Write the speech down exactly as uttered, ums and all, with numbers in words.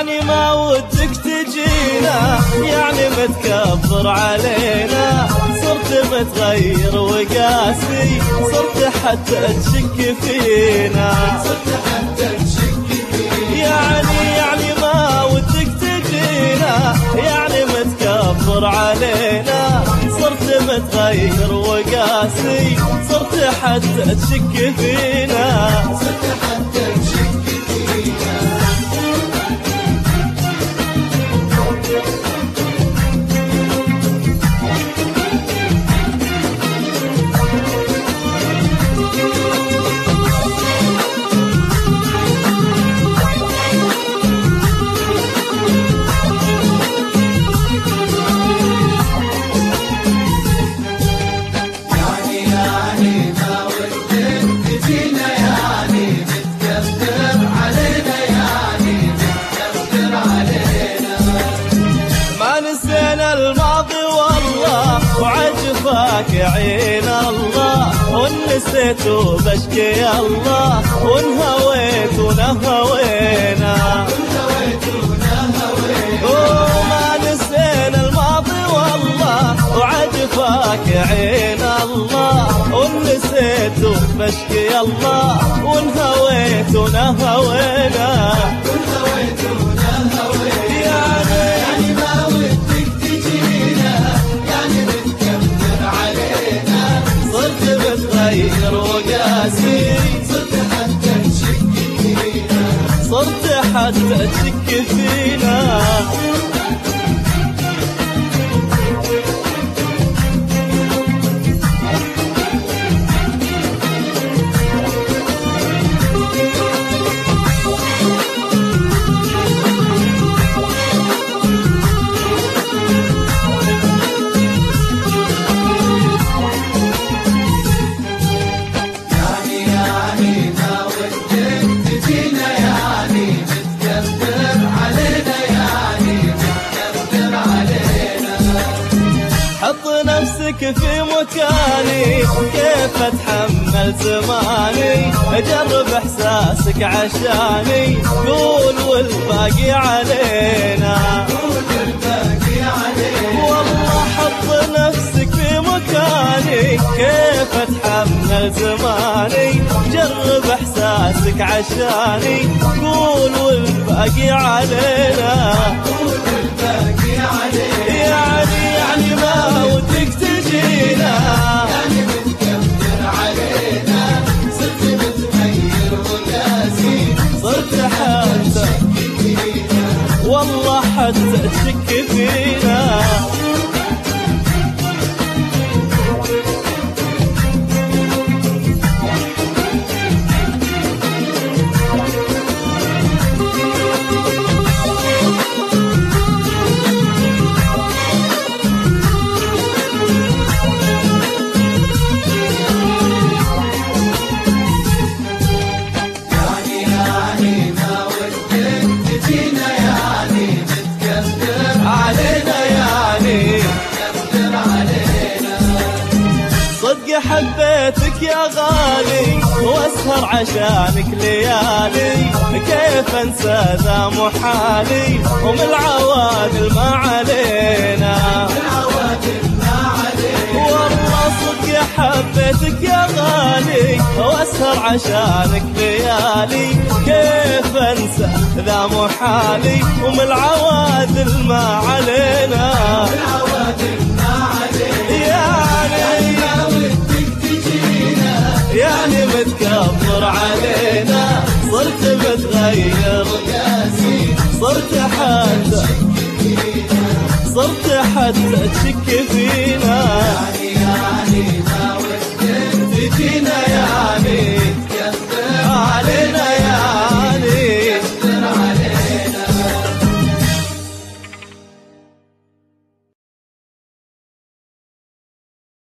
يعني ما ودك تجينا، يعني متكبر علينا، صرت متغير وقاسي، صرت حتى تشك فينا، صرت حتى تشك فينا. يعني يعني ما ودك تجينا، يعني متكبر علينا، صرت متغير وقاسي، صرت حتى تشك فينا، صرت حتى تشك فينا. الماضي والله وعجفاك عين الله، ونسيت وبشكي الله، ونهويت ونهوينا، وما نسينا الماضي والله وعجفاك عين الله، ونسيت وبشكي الله، ونهويت ونهوينا. متغير وقاسي، صرت حتى تشك فينا، صرت حتى تشك فينا. حط نفسك في مكاني، كيف اتحمل زماني، جرب احساسك عشاني، قول والباقي علينا، والله حط نفسك في مكاني، كيف اتحمل زماني، جرب احساسك عشاني، قول والباقي علينا، يعني يعني ما ودك تجينا، يعني متكبر علينا، صرت متغير وقاسي، صرت حتى والله حتى تشك فينا. صدق حبيتك يا غالي، واسهر عشانك ليالي، كيف انسى ذا محالي، ومن العوادل ما علينا، والله صدق حبيتك يا غالي، واسهر عشانك ليالي، كيف انسى ذا محالي، ومن العوادل ما علينا، يعني متكبر علينا، صرت متغير وقاسي، صرت حتى صرت حتى تشك فينا.